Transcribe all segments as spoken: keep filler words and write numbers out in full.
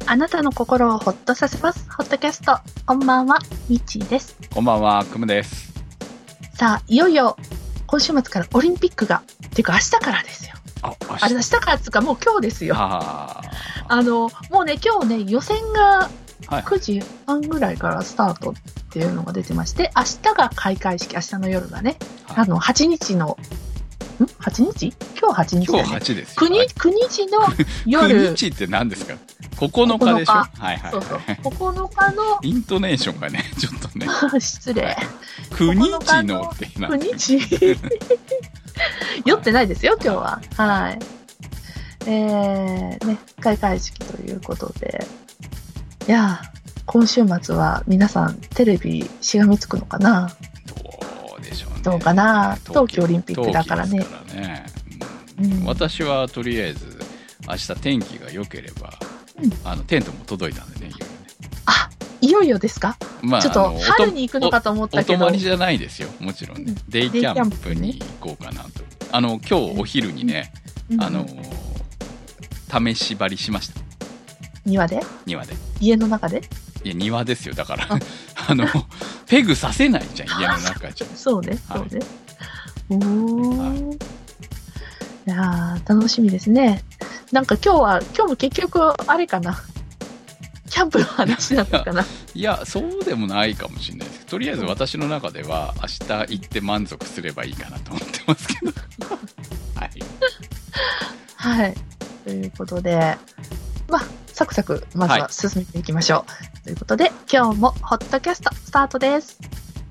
あなたの心をほっとさせますホットキャスト。こんばんは、みちです。 こんばんは、くむです。 さあ、いよいよ今週末からオリンピックがっていうか明日からですよ。 あ、明日あれ明日からっつうかもう今日ですよ。 ああのもうね今日ね予選がはいくじはんぐらいからスタートっていうのが出てまして、明日が開会式、明日の夜がね、 はいあのはちにちのんはちにち今日はちにちだよね。 今日はちですよ。 くにくにちの夜くにちって何ですか？ここのかでしょ？はいはい、はい。 そうそう。ここのかのイントネーションがね、ちょっとね。 失礼。 くにちのってくにち酔ってないですよ、今日は。はい。えー、ね、開会式ということで。いやー、今週末は皆さんテレビしがみつくのかな？ どうでしょうね。 どうかな？冬季オリンピックだからね。 冬季ですからね。 うん、 私はとりあえず明日天気が良ければ、うん、あのテントも届いたんでね、いよいよね。 あ、いよいよですか？まあ、ちょっと春に行くのかと思ったけど。 お泊まりじゃないですよ、もちろんね。デイキャンプに行こうかなと。あの今日お昼にね、うん、あの試し張りしました。 庭で？ 庭で。 家の中で？ いや庭ですよ、だからあ, あのペグさせないじゃん、家の中じゃ。 そうね、そうね。おー。はい、いやー楽しみですね。なんか今日は今日も結局あれかな。キャンプの話なのかな。 いや、いやそうでもないかもしれないですけど、とりあえず私の中では明日行って満足すればいいかなと思ってますけど。はい。 はい。ということで、まあ、サクサクまずは進めていきましょう。はい、ということで、今日もホットキャストスタートです。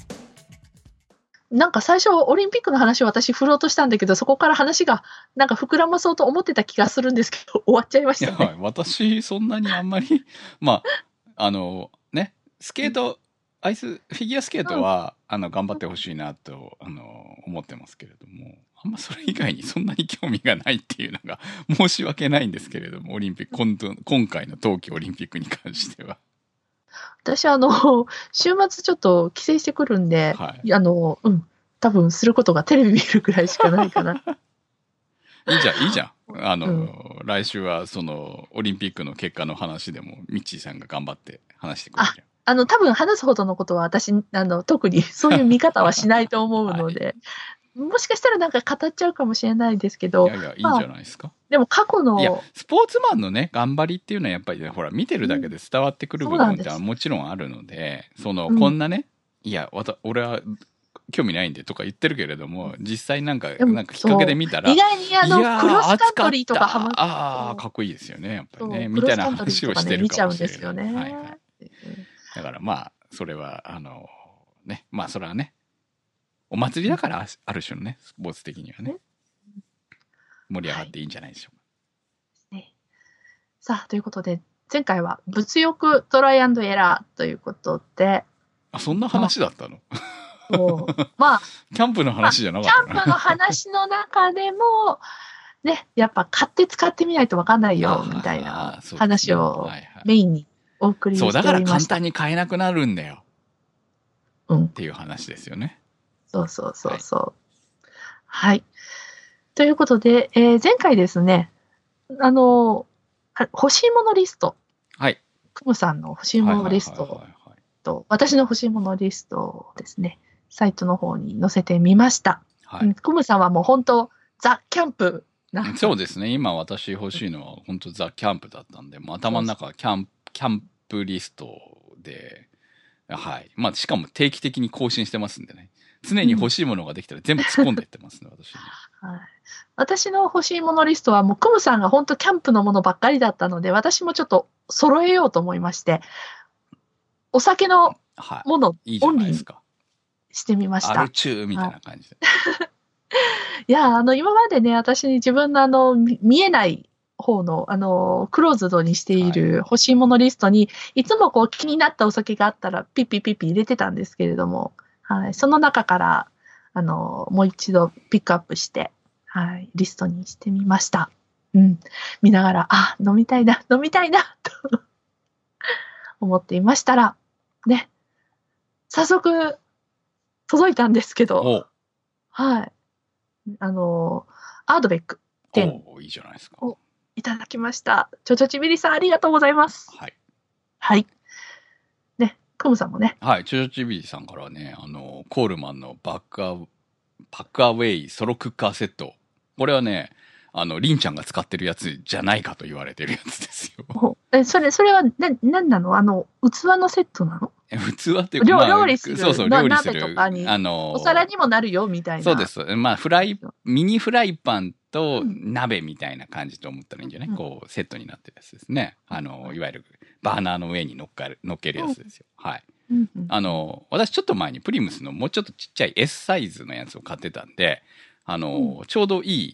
なんか最初オリンピックの話を私振ろうとしたんだけど、そこから話がなんか膨らまそうと思ってた気がするんですけど、終わっちゃいましたね。 いや、私そんなにあんまりまああのね、スケート、うん、アイスフィギュアスケートは、うん、あの頑張ってほしいなとあの思ってますけれども、あんまそれ以外にそんなに興味がないっていうのが申し訳ないんですけれども、オリンピック今今回の冬季オリンピックに関しては。 私あの週末ちょっと帰省してくるんで、はい、あのうん多分することがテレビ見るくらいしかないかな。 いいじゃんいいじゃん。あの、うん、来週はそのオリンピックの結果の話でもミッチーさんが頑張って話してくれるじゃん。 ああの多分話すほどのことは私あの特にそういう見方はしないと思うので、はい、もしかしたらなんか語っちゃうかもしれないですけど、 いやいやいいんじゃないですか。まあ、 でも過去のいやスポーツマンのね頑張りっていうのはやっぱり、ね、ほら見てるだけで伝わってくる部分ってはもちろんあるので、その、うん、こんなね、いやわた俺は興味ないんでとか言ってるけれども、実際なんかなんかきっかけで見たら意外にあのクロスカントリーとかハマって、 ああかっこいいですよねやっぱりねみたいな話をしてるかもしれない。見ちゃうんですよね。はいはい。だからまあそれはあのね、まあそれはねお祭りだからある種のねスポーツ的にはね盛り上がっていいんじゃないでしょうか。 はい、ね、さあということで前回は物欲トライアンドエラーということで、 あそんな話だったの？ まあ、 キャンプの話じゃなかった、 まあ、キャンプの話の中でも、ね、やっぱ買って使ってみないと分かんないよ、みたいな話をメインにお送りしておりました。 そう、だから簡単に買えなくなるんだよ。 うん。 っていう話ですよね。 そうそうそうそう。はい。はい、ということで、えー、前回ですね、あの、欲しいものリスト。 はい。 クムさんの欲しいものリストと、私の欲しいものリストをですね、サイトの方に載せてみました。はい。クムさんはもう本当ザ・キャンプな。 そうですね。今私欲しいのは本当ザ・キャンプだったんで、もう頭の中はキャンプ、キャンプリストで、はい。まあしかも定期的に更新してますんでね。常に欲しいものができたら全部突っ込んでいってますね、うん、私。 はい。私の欲しいものリストはもうクムさんが本当キャンプのものばっかりだったので、私もちょっと揃えようと思いまして、お酒のもの、 はい、いいじゃないですか。 してみました。 アルチューみたいな感じで。 はい、いや、あの、今までね、私に自分のあの、見えない方の、あの、クローズドにしている欲しいものリストに、はい、いつもこう気になったお酒があったら、ピッピッピッピ入れてたんですけれども、はい、その中から、あの、もう一度ピックアップして、はい、リストにしてみました。うん。見ながら、あ、飲みたいな、飲みたいな、と思っていましたら、ね、早速、届いたんですけど、はい。あの、アードベックじゃないですか。 をいただきました。ちょちょちびりさん、ありがとうございます。 はい。 はい。ね、クムさんもね。 はい、ちょちょちびりさんからはね、あの、コールマンのバックア、パックアウェイソロクッカーセット。これはね、あの、りんちゃんが使ってるやつじゃないかと言われてるやつですよ。 え、それ、それは、な、なんなの？あの、器のセットなの？ 器っていうか、まあ、 料理する。 そうそう、料理する。 鍋とかに、 あの、 お皿にもなるよ、みたいな。 そうです。まあ、フライ、ミニフライパンと鍋みたいな感じと思ったらいいんじゃない？うん、こう、セットになってるやつですね。あの、いわゆる、バーナーの上に乗っかる、乗っけるやつですよ。はい。あの、私ちょっと前にプリムスのもうちょっとちっちゃい S サイズのやつを買ってたんで、あの、うん、ちょうどいい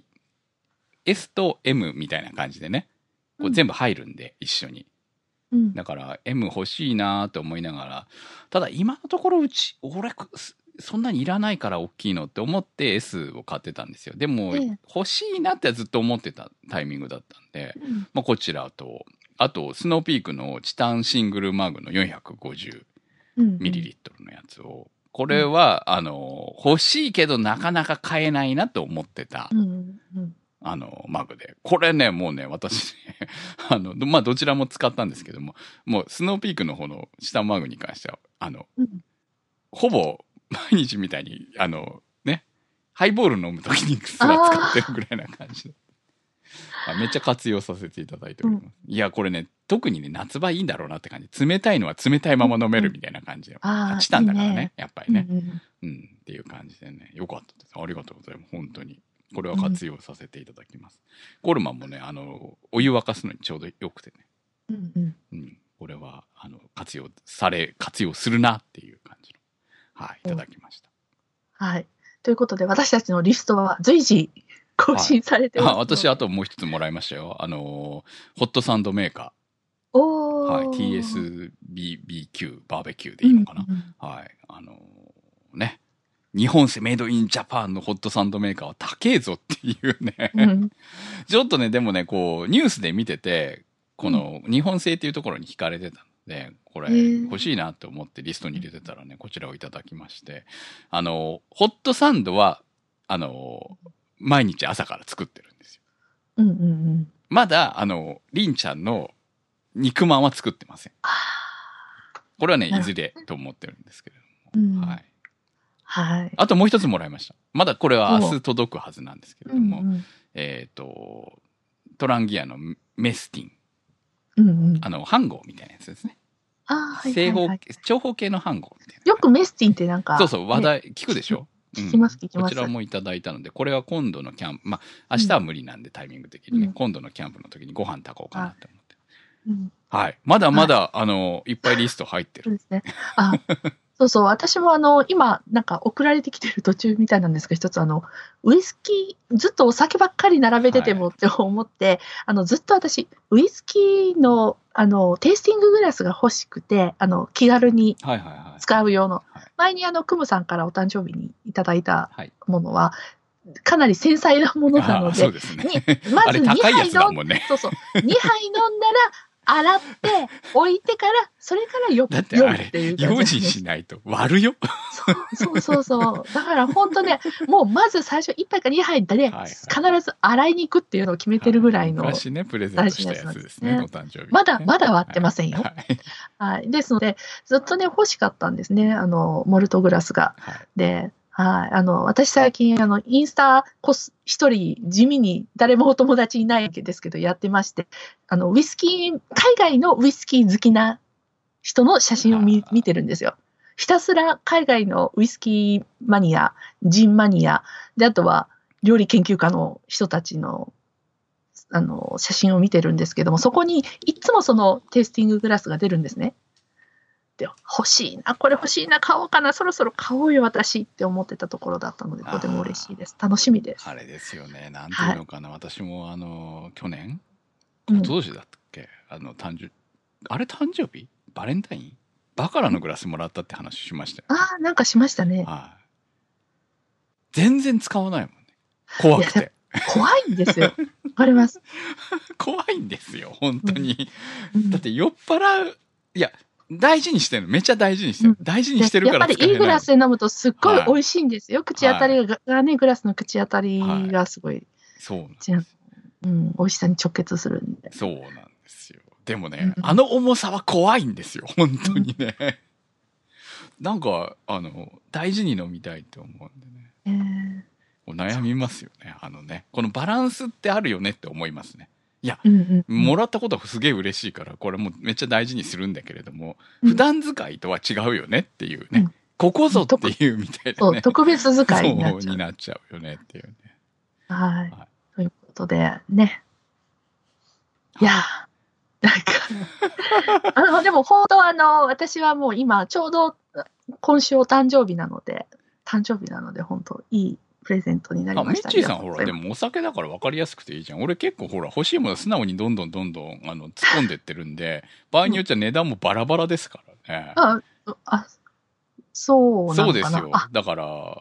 S と M みたいな感じでね、こう全部入るんで、一緒に。うん、だから M 欲しいなと思いながら、ただ今のところうち、俺、そんなにいらないから大きいのって思って S を買ってたんですよ。でも、欲しいなってずっと思ってたタイミングだったんで、うん、まあこちらと、あと、スノーピークのチタンシングルマグのよんひゃくごじゅうミリリットルのやつを、これは、あの、欲しいけどなかなか買えないなと思ってた。うんうんあの、マグで。これね、もうね、私ね、あの、まあ、どちらも使ったんですけども、もう、スノーピークの方の下マグに関しては、あの、うん、ほぼ、毎日みたいに、あの、ね、ハイボール飲むときにすら使ってるぐらいな感じで。あめっちゃ活用させていただいております。うん、いや、これね、特にね、夏場いいんだろうなって感じ。冷たいのは冷たいまま飲めるみたいな感じで。うん、チタンだからね、いいねやっぱりね、うんうんうん。っていう感じでね、よかったです。ありがとうございます。本当に。これは活用させていただきます。うん、コールマンもね、あの、お湯沸かすのにちょうどよくてね。うんうんうん、これは、あの、活用され、活用するなっていう感じの。はい、いただきました。 はい。ということで、私たちのリストは随時更新されてます、はい。 あ、私、あともう一つもらいましたよ。あの、ホットサンドメーカー。 おー。 はい。ティーエスビービーキュー、バーベキューでいいのかな。うんうん、はい。あのー、ね。日本製メイドインジャパンのホットサンドメーカーは高えぞっていうね、うん、ちょっとね、でもね、こう、ニュースで見てて、この日本製っていうところに惹かれてたので、これ欲しいなと思ってリストに入れてたらね、こちらをいただきまして、あの、ホットサンドは、あの、毎日朝から作ってるんですよ。 うんうんうん、まだ、あの、りんちゃんの肉まんは作ってません。これはね、いずれと思ってるんですけれども、うん、はい。 はい。 あともう一つもらいました。まだこれは明日届くはずなんですけれども、うんうん、えっ、ー、と、トランギアのメスティン。うんうん、あの、飯盒みたいなやつですね。 あはいはいはい、 正方、長方形の飯盒みたいな。 よくメスティンってなんか。 そうそう、話題、聞くでしょ？ 聞きます聞きます、 こちらもいただいたので、これは今度のキャンプ、まあ、明日は無理なんで、うん、タイミング的にね、うん、今度のキャンプの時にご飯炊こうかなって思って。うん、はい。まだまだ、はい、あの、いっぱいリスト入ってる。 そうですね。あそうそう、私もあの、今、なんか送られてきてる途中みたいなんですが、一つあの、ウイスキー、ずっとお酒ばっかり並べててもって思って、はい、あの、ずっと私、ウイスキーの、あの、テイスティンググラスが欲しくて、あの、気軽に使う用の。はいはいはい、前にあの、クムさんからお誕生日にいただいたものは、はい、かなり繊細なものなので、 そうですね、 まずにはい飲ん、 ね、 そうそう、にはい飲んだら、洗って、置いてから、それからよくだってあれ、用心しないと割るよ。 そうそうそう。だから本当ね、もうまず最初いっぱいかにはいで、ね、はいはい、必ず洗いに行くっていうのを決めてるぐらいの。 昔ね、プレゼントしたやつですね、お誕生日、ね。 まだ、まだ割ってませんよ。はい。はい、ですので、ずっとね、欲しかったんですね、あの、モルトグラスが。はい、で、はい。あの、私最近、あの、インスタコス、一人地味に誰もお友達いないですけど、やってまして、あの、ウイスキー、海外のウイスキー好きな人の写真を 見, 見てるんですよ。ひたすら海外のウイスキーマニア、ジンマニア、で、あとは料理研究家の人たちの、あの、写真を見てるんですけども、そこにいつもそのテイスティンググラスが出るんですね。で、欲しいな、これ欲しいな、買おうかな、そろそろ買おうよ、私って思ってたところだったので、とても嬉しいです。楽しみです。 あれですよね、なんていうのかな、はい、私もあの、去年、今年だったっけ、うん、あの、誕生、あれ誕生日バレンタインバカラのグラスもらったって話しましたよ、ね。 ああ、なんかしましたね。 はい。全然使わないもんね。怖くて。 怖いんですよ。わかります。 怖いんですよ、本当に。うん、だって酔っ払う、いや、大事にしてる。めっちゃ大事にしてる。うん、大事にしてるから使えない。 やっぱりいいグラスで飲むとすっごい美味しいんですよ。はい、口当たりが、はい、ね、グラスの口当たりがすごい。はい、 そうなんです。 うん、美味しさに直結するんで。 そうなんですよ。でもね、 うん、 あの重さは怖いんですよ。本当にね。うん、なんか、あの、大事に飲みたいって思うんでね。 えー、 悩みますよね。あのね。このバランスってあるよねって思いますね。いや、 うんうんうん、 もらったことはすげえ嬉しいから、これもめっちゃ大事にするんだけれども、 うん、 普段使いとは違うよねっていうね。 うん、 ここぞっていうみたいなそう、 ね。 特別使いになっそうちゃう。 になっちゃうよねっていうね。 はい。 はい。 ということで、ね。いやー、なんかあの、でも本当あの、私はもう今、ちょうど今週お誕生日なので、誕生日なので、本当いいプレゼントになりあ、ミッました。ありがチーさんほら、 とうございます。 でもお酒だから分かりやすくていいじゃん。俺結構ほら、欲しいもの素直にどんどんどんどん、あの、突っ込んでってるんで、場合によっちゃ値段もバラバラですからね。 あ、あ、そうなそうのかな。 ですよ。 あ、 だから、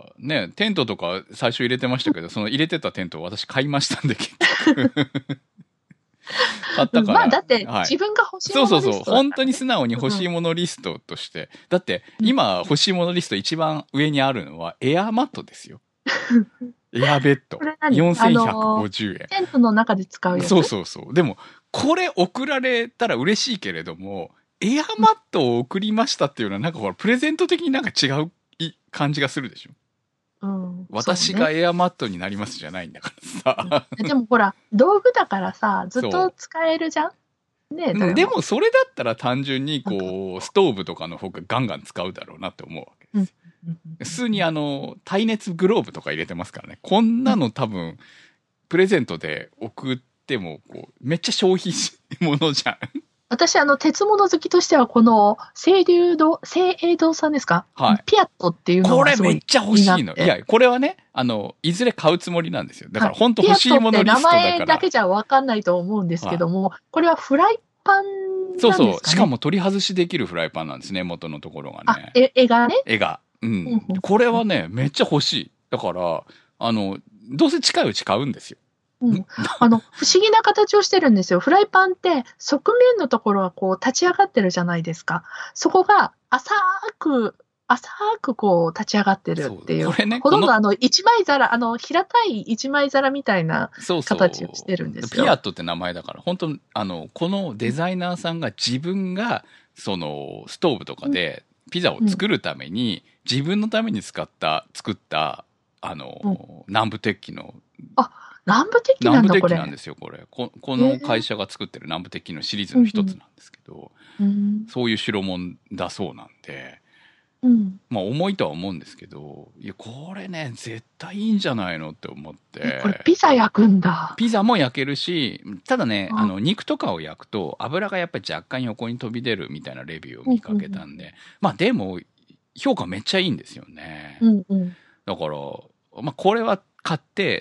ね、テントとか最初入れてましたけど、その入れてたテントを私買いましたんで、結局。買ったうん、 から。 まあ、だって、 はい。 自分が欲しいそうそうそう。 ものリストだ本当にからね。 素直に欲しいものリストとして。だって、 うん、 今欲しいものリスト一番上にあるのはエアマットですよ。エアベッド。 これ何あのよんせんひゃくごじゅうえん。 テントの中で使うやつ。 そうそうそう。でも、これ送られたら嬉しいけれども、エアマットを送りましたっていうのは、なんかほら、プレゼント的になんか違う感じがするでしょ。 うん、 私がエアマットになりますじゃないんだからさ。 うん、でもほら、道具だからさ、ずっとそ使えるじゃんねえ、 う。 どれも。 でも、それだったら単純に、こう、ストーブとかの方がガンガン使うだろうなって思うわけですよ。 うん、 普通にあの、耐熱グローブとか入れてますからね。こんなの多分、プレゼントで送っても、こう、めっちゃ消費ものじゃん。 私、あの、鉄物好きとしては、この、清流堂、清栄堂さんですか、 はい。 ピアットっていうのこがすごいれめっちゃ欲しいの。 気になって。 いや、これはね、あの、いずれ買うつもりなんですよ。だからはい、 本当欲しピアットっいものリストだて名前から。 だけじゃわかんないと思うんですけども、これはフライパンそうそう。 なんですかね。 しかも取り外しできるフライパンなんですね、元のところがあ、 ね。 え、絵がね。 絵が。ううんん。これはね、めっちゃ欲しい。だから、あの、どうせ近いうち買うんですよ。 うん、あの、不思議な形をしてるんですよ。フライパンって、側面のところはこう立ち上がってるじゃないですか。そこが浅く、浅くこう立ち上がってるっていう。 そうこれね、 ほとんどあの、一枚皿、あの、平たい一枚皿みたいなそうそう。 形をしてるんですよ。 ピアットって名前だから、本当あの、このデザイナーさんが自分が、その、ストーブとかでピザを作るために、自分のために使った、作った、あの、うん、南部鉄器の、 あ、南部鉄器なんだ、これ。 南部鉄器なんですよ、これ。ここの会社が作ってる南部鉄器のシリーズの一つなんですけど、うんうん、そういう代物だそうなんで、うん、まあ重いとは思うんですけど、いや、これね、絶対いいんじゃないのって思って。 これピザ焼くんだ。 ピザも焼けるし、ただね、あの、肉とかを焼くと油がやっぱり若干横に飛び出るみたいなレビューを見かけたんで、うんうん、まあでも、評価めっちゃいいんですよね。うんうん、だから、まあこれは買って、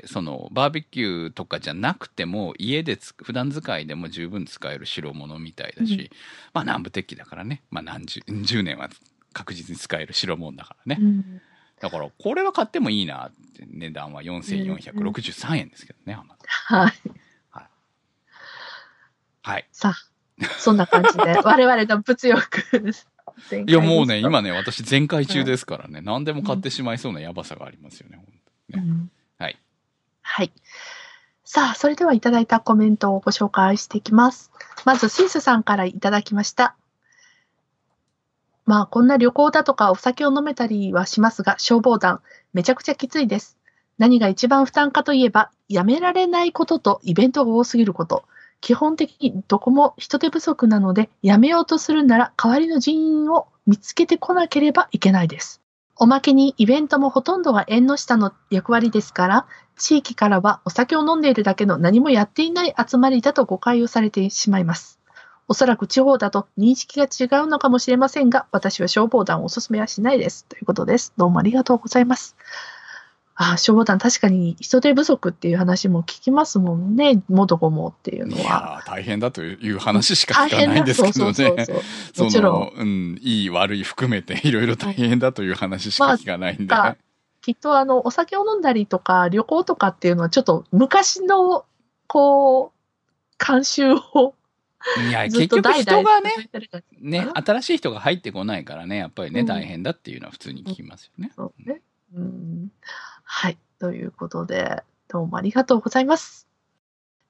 その、バーベキューとかじゃなくても、家でつ、普段使いでも十分使える代物みたいだし、うん、まあ南部鉄器だからね、まあ何十、十年は確実に使える代物だからね。うん、だから、これは買ってもいいなって、値段はよんせんよんひゃくろくじゅうさんえんですけどね、はい。はい。はい。 さあ、そんな感じで、我々の物欲いや、もうね、今ね、私全開中ですからね、うん、何でも買ってしまいそうなやばさがありますよね、本当にね。うん、はい。 はい。さあ、それではいただいたコメントをご紹介していきます。まず、シースさんからいただきました。まあ、こんな旅行だとかお酒を飲めたりはしますが、消防団、めちゃくちゃきついです。何が一番負担かといえば、やめられないこととイベントが多すぎること。基本的にどこも人手不足なので、やめようとするなら代わりの人員を見つけてこなければいけないです。おまけにイベントもほとんどが縁の下の役割ですから、地域からはお酒を飲んでいるだけの何もやっていない集まりだと誤解をされてしまいます。おそらく地方だと認識が違うのかもしれませんが、私は消防団をお勧めはしないです。ということです。どうもありがとうございます。ああ、消防団確かに人手不足っていう話も聞きますもんね。もどこもっていうのは。いや大変だという話しか聞かないんですけどね。そうそうそうそうもちろん。うん、いい悪い含めていろいろ大変だという話しか聞かないんで。まあ、 きっとあの、お酒を飲んだりとか旅行とかっていうのはちょっと昔の、こう、慣習をいや、結局人がね、ね、新しい人が入ってこないからね、やっぱりね、うん、大変だっていうのは普通に聞きますよね。 そうね。うん。はい。ということで、どうもありがとうございます。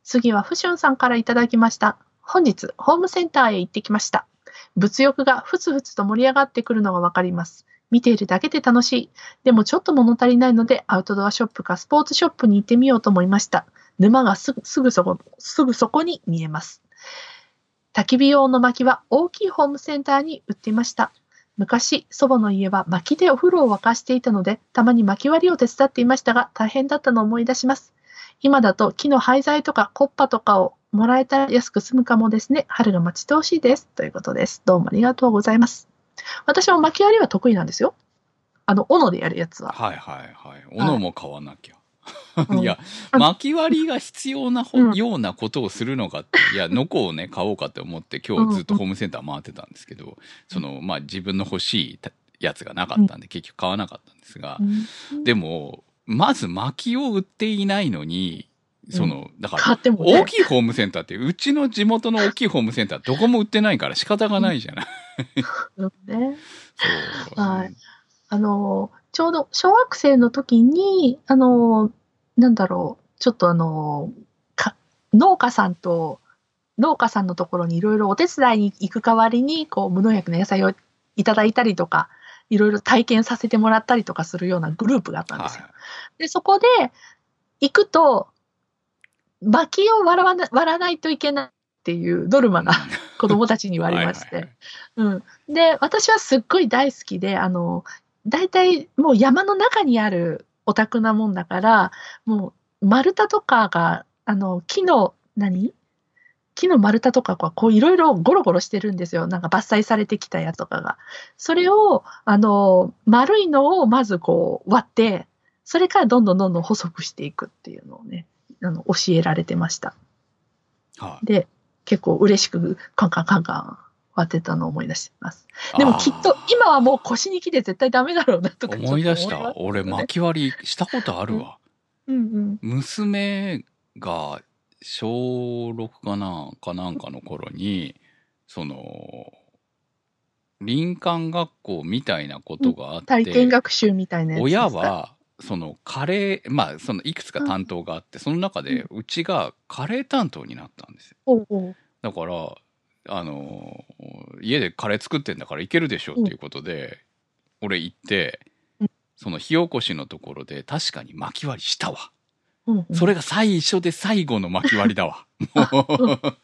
次はふしゅんさんからいただきました。本日、ホームセンターへ行ってきました。物欲がふつふつと盛り上がってくるのがわかります。見ているだけで楽しい。でもちょっと物足りないので、アウトドアショップかスポーツショップに行ってみようと思いました。沼がすぐ、すぐそこ、すぐそこに見えます。焚き火用の薪は大きいホームセンターに売っていました。昔、祖母の家は薪でお風呂を沸かしていたので、たまに薪割りを手伝っていましたが、大変だったのを思い出します。今だと木の廃材とかコッパとかをもらえたら安く済むかもですね。春が待ち遠しいです。ということです。どうもありがとうございます。私も薪割りは得意なんですよ。あの、斧でやるやつは。 はいはいはい。斧も買わなきゃ。 うんいや、薪割りが必要なほ、 うんようなことをするのかって、いや、のこをね、買おうかって思って今日ずっとホームセンター回ってたんですけど、その、まあ自分の欲しいやつがなかったんで、結局買わなかったんですが、 うんでも、まず薪を売っていないのに、その、だから、 買ってもね大きいホームセンターって、うちの地元の大きいホームセンターどこも売ってないから仕方がないじゃない。 ね。 そう。 はいあの、ちょうど小学生の時に、あの、なんだろう、ちょっとあの、か農家さんと、農家さんのところにいろいろお手伝いに行く代わりに、こう、無農薬の野菜をいただいたりとか、いろいろ体験させてもらったりとかするようなグループがあったんですよ。 はい。 で、そこで行くと、薪を割らな割らないといけないっていうノルマが子供たちにはありましはいはいて。うん。で、私はすっごい大好きで、あの、大体もう山の中にあるお宅なもんだから、もう丸太とかが、あの、木の、何木の丸太とかがこういろいろゴロゴロしてるんですよ。なんか伐採されてきたやつとかが。それを、あの、丸いのをまずこう割って、それからどんどんどんどん細くしていくっていうのをね、あの、教えられてました。 はで、結構嬉しくカンカンカンカン割ってたのを思い出してます。でもきっと今はもう腰に来て絶対ダメだろうなとかちょっと思い出しますけどね。 た。俺、薪割りしたことあるわ。 うんうん。 娘が小ろくかなかなんかの頃に、その、林間学校みたいなことがあっ体験て、 学習みたいなやつですか。 親は、そのカレー、まあ、そのいくつか担当があって、その中でうちがカレー担当になったんですよ。 おうおうだから、あの、家でカレー作ってんだからいけるでしょっていうことで、俺行ってうん、 その火起こしのところで確かに薪割りしたわ。 うんうんそれが最初で最後の薪割りだわ。もう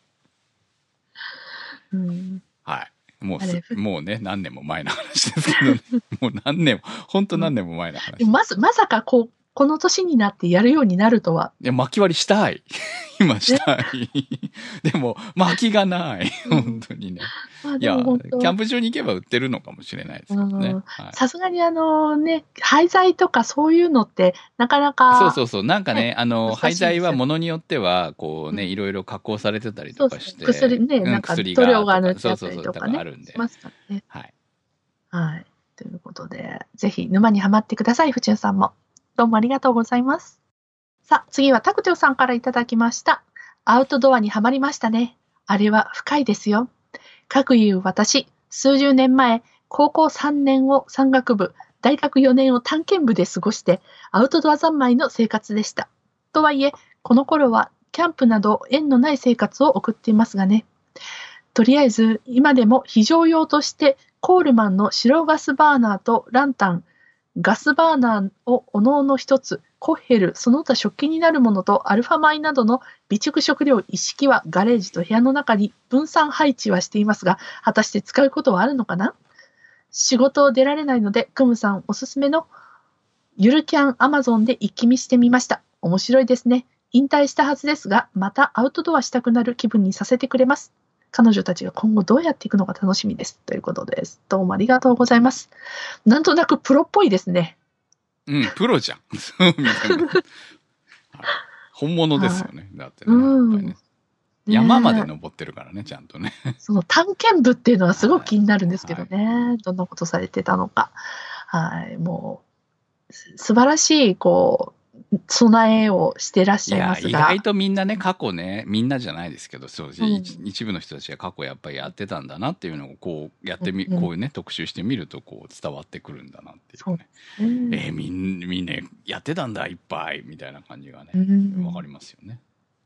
うんはい。もうあれす、もうね、何年も前の話ですけどね。もう何年も、本当何年も前の話。 でもまず、まさかこう、この年になってやるようになるとは。 いや、薪割りしたい。今したい。でも、薪がない。 うん本当にね。 まあいや、 でも本当キャンプ場に行けば売ってるのかもしれないですけどね。 うんはい。 さすがにあのね、廃材とかそういうのってなかなそうか、 そうそう。なんかね、 ねあの、 難しいんですよ廃材はものによっては、こうね、 うんいろいろ加工されてたりそうそうとかして。 薬ね、 うん、 なんか薬塗料がとか、 が塗ってあっそうそうそう、とたりとかね、 かあるんでし。ますからね。 はい。 はい。ということで、ぜひ沼にはまってください、ふちゅんさんも。どうもありがとうございます。さあ、次はタクテョさんからいただきました。アウトドアにはまりましたね。あれは深いですよ。かくいう私、数十年前、高校さんねんを山岳部、大学よねんを探検部で過ごして、アウトドア三昧の生活でした。とはいえ、この頃はキャンプなど縁のない生活を送っていますがね。とりあえず、今でも非常用として、コールマンの白ガスバーナーとランタン、ガスバーナーをおのおの一つ、コッヘル、その他食器になるものとアルファ米などの備蓄食料一式はガレージと部屋の中に分散配置はしていますが、果たして使うことはあるのかな？仕事を出られないので、クムさんおすすめのゆるキャンアマゾンで一気見してみました。面白いですね。引退したはずですが、またアウトドアしたくなる気分にさせてくれます。彼女たちが今後どうやっていくのか楽しみです。ということです。どうもありがとうございます。なんとなくプロっぽいですね。 うん、プロじゃん。そう見ても本物ですよね。だってね、 うんやっぱりね。山まで登ってるからね、ちゃんとね。 その探検部っていうのはすごく気になるんですけどね。どんなことされてたのか。はい。もう、す素晴らしい、こう、備えをしてらっしいや、 ゃいますが。 意外とみんなね、過去ね、みんなじゃないですけど、そう、 うん一一部の人たちが過去やっぱりやってたんだなっていうのを、こう、やってみ、 うんうんこうね、特集してみると、こう、伝わってくるんだなっていうね。 うんえーみん、みんなやってたんだ、いっぱい、みたいな感じがね、 うんわかりますよね。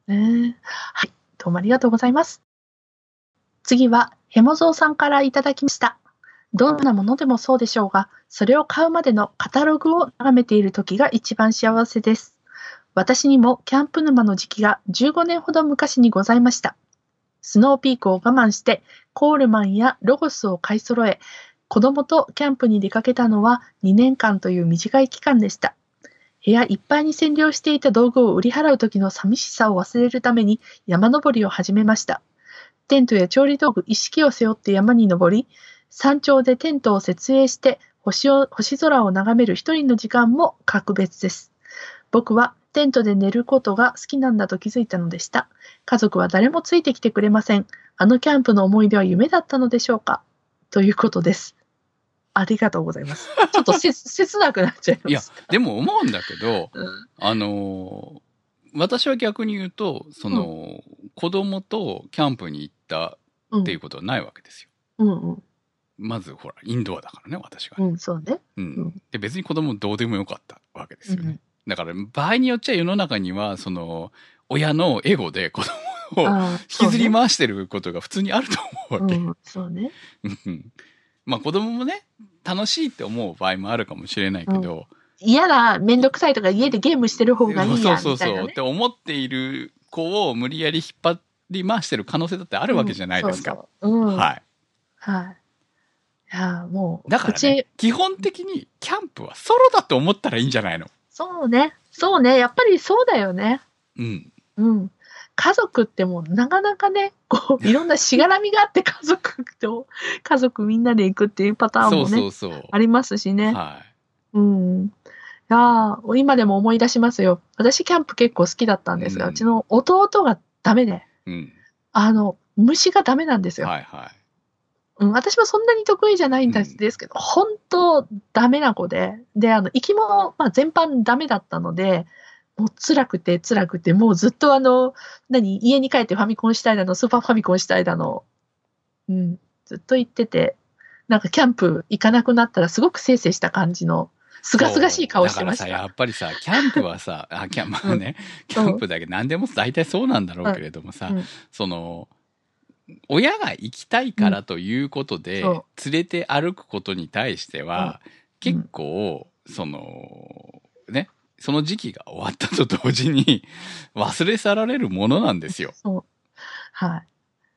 えー、はい。どうもありがとうございます。次は、ヘモゾーさんからいただきました。どんなものでもそうでしょうが、それを買うまでのカタログを眺めている時が一番幸せです。私にもキャンプ沼の時期がじゅうごねんほど昔にございました。スノーピークを我慢して、コールマンやロゴスを買い揃え、子供とキャンプに出かけたのはにねんかんという短い期間でした。部屋いっぱいに占領していた道具を売り払う時の寂しさを忘れるために山登りを始めました。テントや調理道具一式を背負って山に登り、山頂でテントを設営して星を星空を眺める一人の時間も格別です。僕はテントで寝ることが好きなんだと気づいたのでした。家族は誰もついてきてくれません。あのキャンプの思い出は夢だったのでしょうか、ということです。ありがとうございます。ちょっとせ切なくなっちゃいます。 いや、でも思うんだけど、 うん、 あのー、私は逆に言うと、その、うん、子供とキャンプに行ったっていうことはないわけですよ。 うんうんうん、 まずほら、インドアだからね、私が、 ね。うん、そうね。 うん。で、別に子供どうでもよかったわけですよね。うん、だから、場合によっちゃ世の中には、その、親のエゴで子供を引きずり回してることが普通にあると思うわけ。うん、 そうね。 まあ子供もね、楽しいって思う場合もあるかもしれないけど、 うん、嫌だ、めんどくさいとか家でゲームしてる方がいいや、みたいな、ね。 そうそうそうって思っている子を無理やり引っ張り回してる可能性だってあるわけじゃないですか。 うん、そうそう、うん、 はい。 はい。いや、もう。 だからね、基本的にキャンプはソロだと思ったらいいんじゃないの？ そうね。そうね。やっぱりそうだよね。 うん。 うん。家族ってもうなかなかね、こう、いろんなしがらみがあって家族と、家族みんなで行くっていうパターンもね、そうそうそうありますしね。はい。うん。いや今でも思い出しますよ。私キャンプ結構好きだったんですが、うん、うちの弟がダメで、うん、あの、虫がダメなんですよ。はいはい。うん、私もそんなに得意じゃないんですけど、うん、本当ダメな子で、で、あの、生き物、まあ、全般ダメだったので、もう辛くて辛くて、もうずっとあの、何、家に帰ってファミコンしたいだの、スーパーファミコンしたいだの、うん、ずっと言ってて、なんかキャンプ行かなくなったらすごくせいせいした感じの、すがすがしい顔してました。 だからさ、やっぱりさ、キャンプはさ、あ、キャンプはね、うん、キャンプだけ何でも大体そうなんだろうけれどもさ、うん、その、親が行きたいからということで、うん、連れて歩くことに対しては、うん、結構、その、ね、その時期が終わったと同時に忘れ去られるものなんですよ。そう。はい。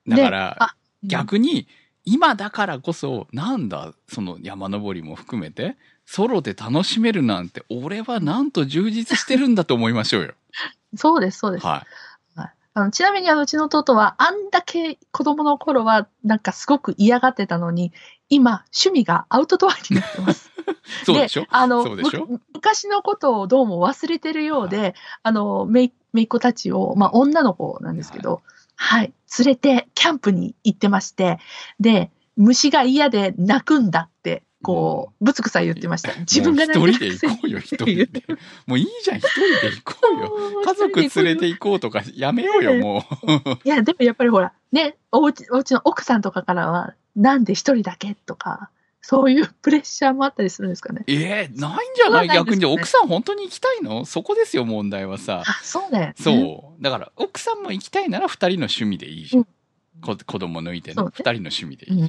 だから、逆に、今だからこそ、なんだ、その山登りも含めて、ソロで楽しめるなんて、俺はなんと充実してるんだと思いましょうよ。 そうです、そうです。はい。あのちなみにあのうちの弟はあんだけ子供の頃はなんかすごく嫌がってたのに、今趣味がアウトドアになってます。 そうでしょ？ で、あのそうでしょ？ 昔のことをどうも忘れてるようで、はい、あのめい、めいっ子たちを、まあ女の子なんですけど、はい、はい、連れてキャンプに行ってまして、で、虫が嫌で泣くんだって、こう、ぶつくさ言ってました。自分が泣く。一人で行こうよ、一人で。もういいじゃん、一人で行こうよ。家族連れて行こうとかやめようよ、もう。 いや、でもやっぱりほら、ね、おうち、おうちの奥さんとかからは、なんで一人だけとか、そういうプレッシャーもあったりするんですかね。 ええー、ないんじゃない？逆に奥さん本当に行きたいの？そこですよ、問題はさ。 あ、そうだよね。 そう。だから、奥さんも行きたいなら二人の趣味でいいじゃん。うん、こ子供抜いてね。二、ね、人の趣味でいいじゃん。うん、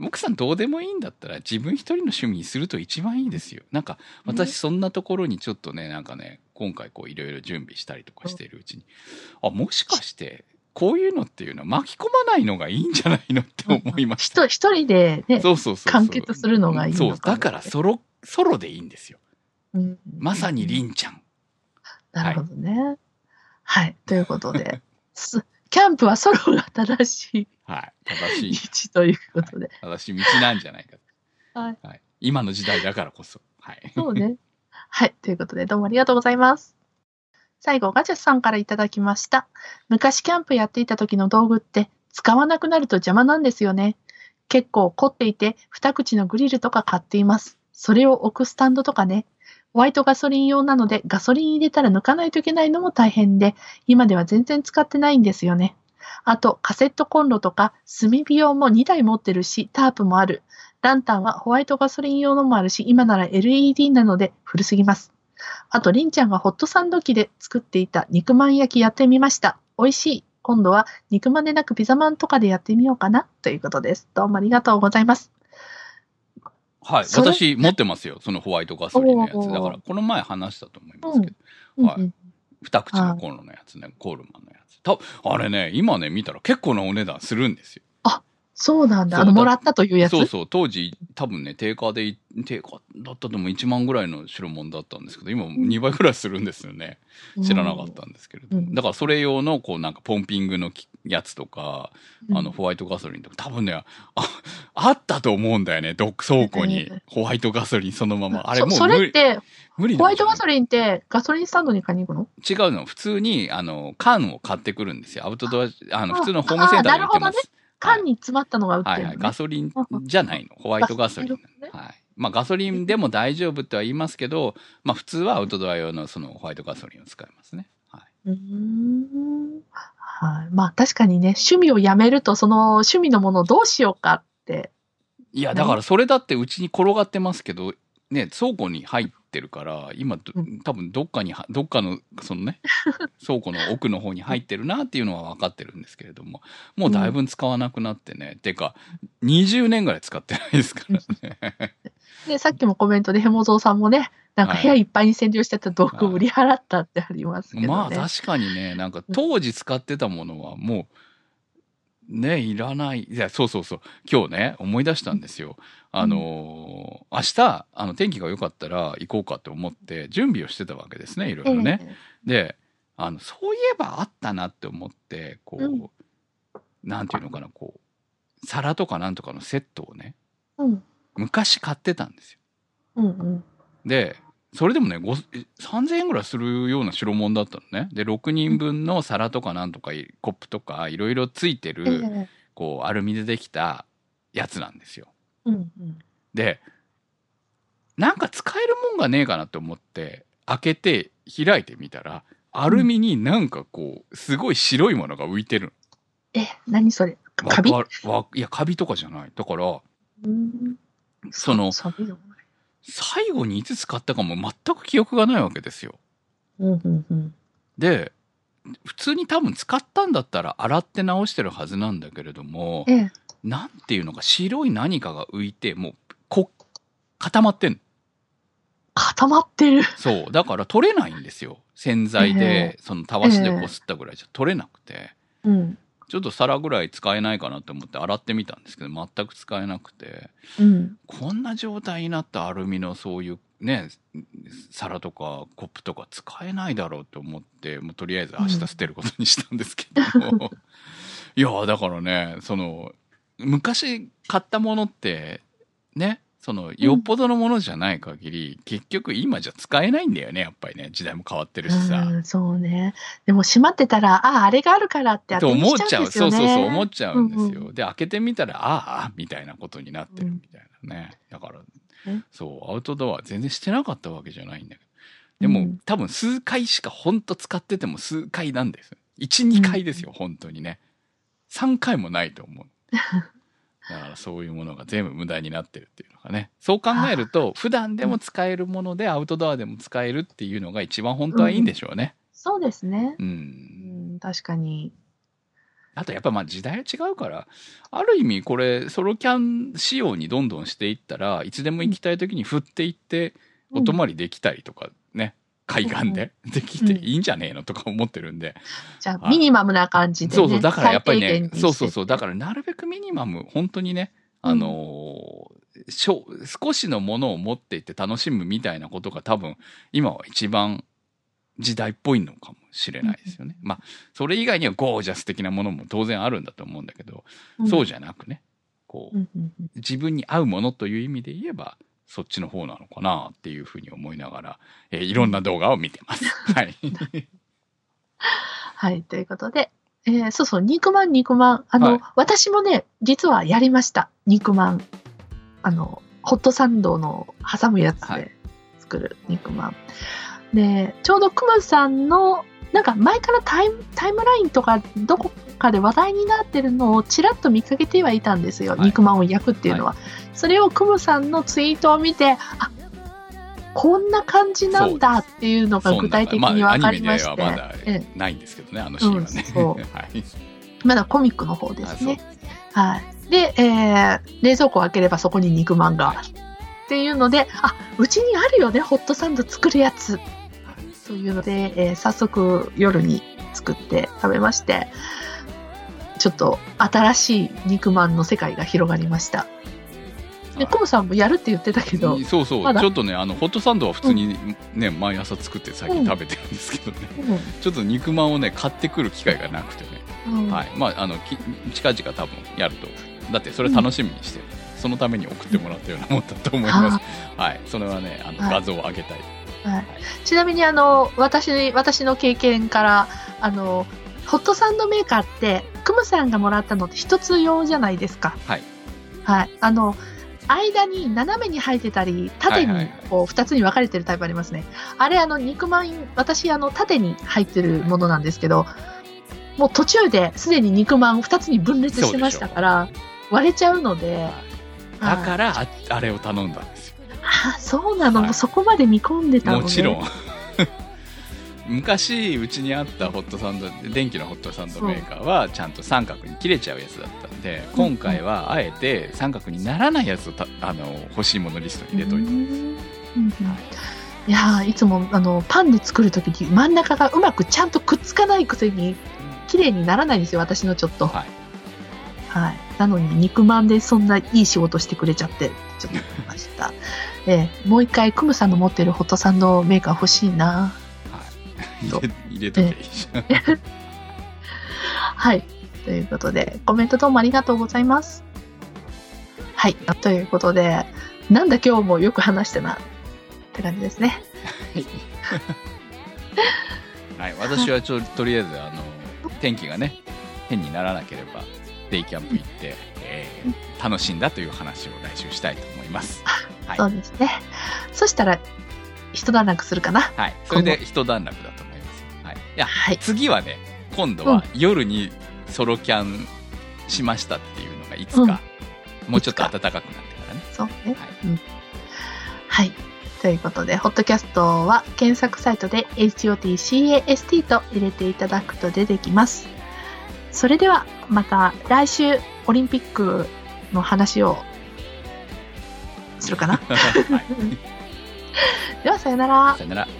奥さんどうでもいいんだったら自分一人の趣味にすると一番いいですよ。なんか私そんなところにちょっとね、なんかね、今回こういろいろ準備したりとかしているうちに、あ、もしかしてこういうのっていうのは巻き込まないのがいいんじゃないのって思いました。 一人でね、そうそうそうそう、完結するのがいいのかな。 そう、だからソロ、ソロでいいんですよ。うん、まさにりんちゃん。 なるほどね。はい、はい、ということで、キャンプはソロが正しい。 はい。正しい。 道ということで、 はい。正しい道なんじゃないか。はい。はい。今の時代だからこそ。はい。 そうね。はい。ということで、どうもありがとうございます。最後、ガジャスさんからいただきました。昔キャンプやっていた時の道具って使わなくなると邪魔なんですよね。結構凝っていて、二口のグリルとか買っています。それを置くスタンドとかね。ホワイトガソリン用なので、ガソリン入れたら抜かないといけないのも大変で、今では全然使ってないんですよね。あと、カセットコンロとか、炭火用もにだい持ってるし、タープもある。ランタンはホワイトガソリン用のもあるし、今なら エルイーディー なので古すぎます。あと、りんちゃんがホットサンド機で作っていた肉まん焼きやってみました。 美味しい。今度は肉まんでなくピザまんとかでやってみようかなということです。どうもありがとうございます。 はい。私持ってますよ。そのホワイトガソリンのやつ。だからこの前話したと思いますけど。うん、はい。うん、二口のコールのやつね。コールマンのやつ。たあれね、今ね、見たら結構なお値段するんですよ。 あ、そうなんだ。あの、もらったというやつ。 そうそう。当時、多分ね、定価で、定価だったともいちまんぐらいの白物だったんですけど、今にばいぐらいするんですよね。うん、知らなかったんですけれども。うん、だからそれ用の、こう、なんかポンピングのやつとか、うん、あの、ホワイトガソリンとか、多分ね、あ、あったと思うんだよね。ど倉庫に、ホワイトガソリンそのまま。あれもう無理。 それって、無理ホワイトガソリンってガソリンスタンドに買いに行くの？ 違うの。普通に、あの、缶を買ってくるんですよ。アウトドア、あの、普通のホームセンターで売ってます。 缶に詰まったのが売ってる、ね、 はいはい。ガソリンじゃないの。ホワイトガソリン。ね、はい。まあガソリンでも大丈夫っては言いますけど、まあ普通はアウトドア用のそのホワイトガソリンを使いますね。はい。うーん。はい。まあ確かにね、趣味をやめるとその趣味のものをどうしようかって。 いや、だからそれだってうちに転がってますけど、ね、倉庫に入ってるから、今、うん、多分どっかに、どっかの、そのね、倉庫の奥の方に入ってるなっていうのは分かってるんですけれども、もうだいぶ使わなくなってね、うん、てか、にじゅうねんぐらい使ってないですからね。 で、さっきもコメントでヘモゾウさんもね、なんか部屋いっぱいに占領してた道具を売り払ったってありますけどね。 まあ確かにね、なんか当時使ってたものはもう、ね、いらない。いや、そうそうそう。今日ね、思い出したんですよ。あのー、明日、あの、天気が良かったら行こうかと思って準備をしてたわけですね、いろいろね。えー、で、あの、そういえばあったなって思って、こう、うん、なんていうのかな、こう、皿とかなんとかのセットをね、うん、昔買ってたんですよ。うんうん、で、それでもね、さんぜんえんぐらいするような代物だったのね。で、ろくにんぶんの皿とかなんとか、コップとか、いろいろついてる、えー、こう、アルミでできたやつなんですよ。うんうん、で、なんか使えるもんがねえかなと思って、開けて開いてみたら、アルミになんかこう、すごい白いものが浮いてるの。え、何それ？カビ？ わいや、カビとかじゃない。だから、うん、その、最後にいつ使ったかも全く記憶がないわけですよ。うんうんうん、で、普通に多分使ったんだったら洗って直してるはずなんだけれども、ええ、なんていうのか白い何かが浮いて、もうこ固まってんの。 固まってる。 そう。だから取れないんですよ。洗剤で、えー、そのたわしでこすったぐらいじゃ取れなくて、えーうん。ちょっと皿ぐらい使えないかなと思って洗ってみたんですけど、全く使えなくて、うん、こんな状態になったアルミのそういうね、皿とかコップとか使えないだろうと思って、もうとりあえず明日捨てることにしたんですけども。うん、いや、だからね、その、昔買ったものって、ね、その、よっぽどのものじゃない限り、うん、結局今じゃ使えないんだよね、やっぱりね。時代も変わってるしさ。 うん、そうね。でも閉まってたら、ああ、あれがあるからって当てにしちゃうんですよね。 そうそうそう、思っちゃうんですよ。うんうん、で、開けてみたら、ああ、みたいなことになってるみたいなね。だから、そう、アウトドア全然してなかったわけじゃないんだけど。でも、うん、多分数回しか本当使ってても数回なんです。いち、にかいですよ、うん、本当にね。さんかいもないと思う。だからそういうものが全部無駄になってるっていうのがね。そう考えると、普段でも使えるものでアウトドアでも使えるっていうのが一番本当はいいんでしょうね。 うん、そうですね。 うん、 うん。確かに。 あとやっぱまあ時代は違うから、ある意味これソロキャン仕様にどんどんしていったらいつでも行きたい時に振っていってお泊まりできたりとかね、海岸でできていいんじゃねえのとか思ってるんで、 じゃあミニマムな感じでね。 そうそう、だからやっぱりね、そうそうそう、だからなるべくミニマム本当にね、あのー、しょ少しのものを持っていって楽しむみたいなことが多分今は一番時代っぽいのかもしれないですよね。うん、まあそれ以外にはゴージャス的なものも当然あるんだと思うんだけど、うん、そうじゃなくね、こう、うん、自分に合うものという意味で言えばそっちの方なのかなっていうふうに思いながら、えー、いろんな動画を見てます。はい。 はい、ということで、えー、そうそう、肉まん、肉まん。あの、はい、私もね、実はやりました。肉まん。あの、ホットサンドの挟むやつで作る肉まん。はい、で、ちょうどクムさんの、なんか前からタイム、タイムラインとかどこかで話題になってるのをちらっと見かけてはいたんですよ。はい、肉まんを焼くっていうのは。はい、それをクムさんのツイートを見て、あ、 こんな感じなんだっていうのが具体的に分かりまして。 まあ、アニメではまだないんですけどね、あのシーンはね。 うん、そうはい、まだコミックの方ですね。はい。で、えー、冷蔵庫を開ければそこに肉まんがある。はい、っていうので、あ、うちにあるよね、ホットサンド作るやつ。そういうので、えー、早速夜に作って食べまして、ちょっと新しい肉まんの世界が広がりました。で、コムさんもやるって言ってたけど。 そうそう、ま、ちょっとね、あの、ホットサンドは普通にね、うん、毎朝作って最近食べてるんですけどね、うん、ちょっと肉まんをね、買ってくる機会がなくてね、うん、はい。まあ、あの、近々多分やると。だってそれ楽しみにして、うん、そのために送ってもらったようなもんだと思います。はい。それはね、あの、画像を上げたい。 はいはい、ちなみに、あの、私、私の経験から、あの、ホットサンドメーカーって、クムさんがもらったのって一つ用じゃないですか。 はい。 はい。あの、間に斜めに入ってたり、縦にこう二つに分かれてるタイプありますね。はいはいはい、あれ、あの、肉まん、私、あの、縦に入ってるものなんですけど、もう途中ですでに肉まん二つに分裂してましたから、割れちゃうので。 だから、あ、あれを頼んだんですよ。 あ、そうなの、はい、そこまで見込んでたのね。 もちろん。昔うちにあったホットサンド電気のホットサンドメーカーはちゃんと三角に切れちゃうやつだったんで、今回はあえて三角にならないやつをたあの欲しいものリストに入れといて、うんうん、 いやいつもあのパンで作るときに真ん中がうまくちゃんとくっつかないくせに綺麗にならないんですよ、私のちょっと、はいはい、なのに肉まんでそんないい仕事してくれちゃってちょっと思いました、えー、もう一回クムさんの持ってるホットサンドメーカー欲しいな。 入れ、入れとけばいいじゃん。 はい。ということで、コメントどうもありがとうございます。はい。ということで、なんだ今日もよく話してなって感じですね。 はい。私はちょとりあえず、あの、天気がね、変にならなければ、デイキャンプ行って、えー、楽しんだという話を来週したいと思います。 はい、そうですね。そしたら、一段落するかな。 はい。それで一段落だと思います。はい。いや、はい、次はね、今度は夜にソロキャンしましたっていうのがいつか、うん、もうちょっと暖かくなってからね。 そうね。はい、うん。はい。ということで、ホットキャストは検索サイトで エイチオーティーシーエーエスティー と入れていただくと出てきます。それではまた来週オリンピックの話をするかな。はい、ではさよなら。 さよなら。